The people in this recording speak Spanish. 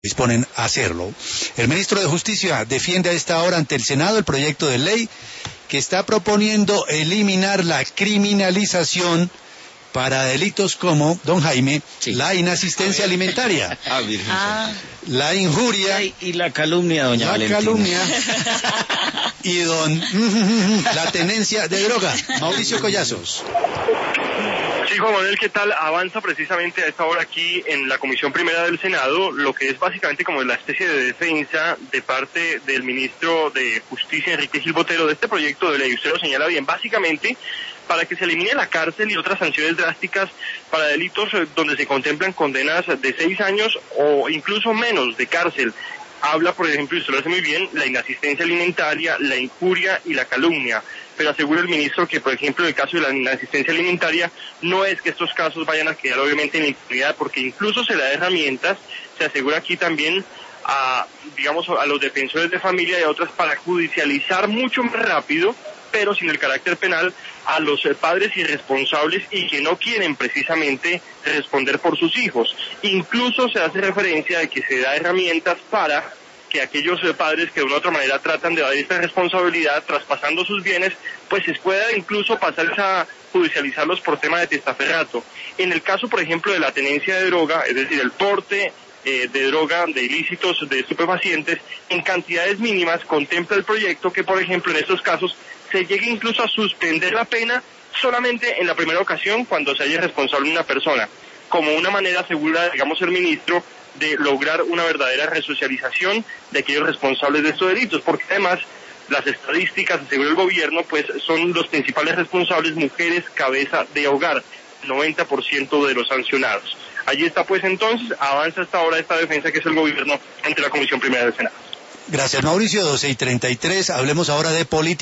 disponen a hacerlo. El ministro de Justicia defiende a esta hora ante el Senado el proyecto de ley que está proponiendo eliminar la criminalización para delitos como, don Jaime, la inasistencia alimentaria, la injuria y la calumnia, doña Valentina. Y la tenencia de droga. Mauricio Collazos. Sí, Juan Manuel, ¿qué tal? Avanza precisamente a esta hora aquí en la Comisión Primera del Senado, lo que es básicamente como la especie de defensa de parte del ministro de Justicia, Enrique Gil Botero, de este proyecto de ley. Usted lo señala bien, básicamente para que se elimine la cárcel y otras sanciones drásticas para delitos donde se contemplan condenas de 6 años o incluso menos de cárcel. Habla, por ejemplo, y usted lo hace muy bien, la inasistencia alimentaria, la injuria y la calumnia. Pero asegura el ministro que, por ejemplo, en el caso de la inasistencia alimentaria, no es que estos casos vayan a quedar obviamente en la impunidad, porque incluso se le da herramientas, se asegura aquí también a los defensores de familia y a otras para judicializar mucho más rápido, pero sin el carácter penal, a los padres irresponsables y que no quieren precisamente responder por sus hijos. Incluso se hace referencia de que se da herramientas para que aquellos padres que de una u otra manera tratan de dar esta responsabilidad traspasando sus bienes, pues se pueda incluso pasar a judicializarlos por tema de testaferrato. En el caso, por ejemplo, de la tenencia de droga, es decir, el porte de droga, de ilícitos, de estupefacientes, en cantidades mínimas, contempla el proyecto que, por ejemplo, en estos casos se llegue incluso a suspender la pena solamente en la primera ocasión cuando se haya responsable una persona, como una manera segura, digamos, el ministro, de lograr una verdadera resocialización de aquellos responsables de estos delitos, porque además las estadísticas, según el gobierno, pues son los principales responsables mujeres cabeza de hogar, 90% de los sancionados. Allí está pues entonces, avanza hasta ahora esta defensa que es el gobierno ante la Comisión Primera del Senado. Gracias, Mauricio. 12:33, hablemos ahora de política.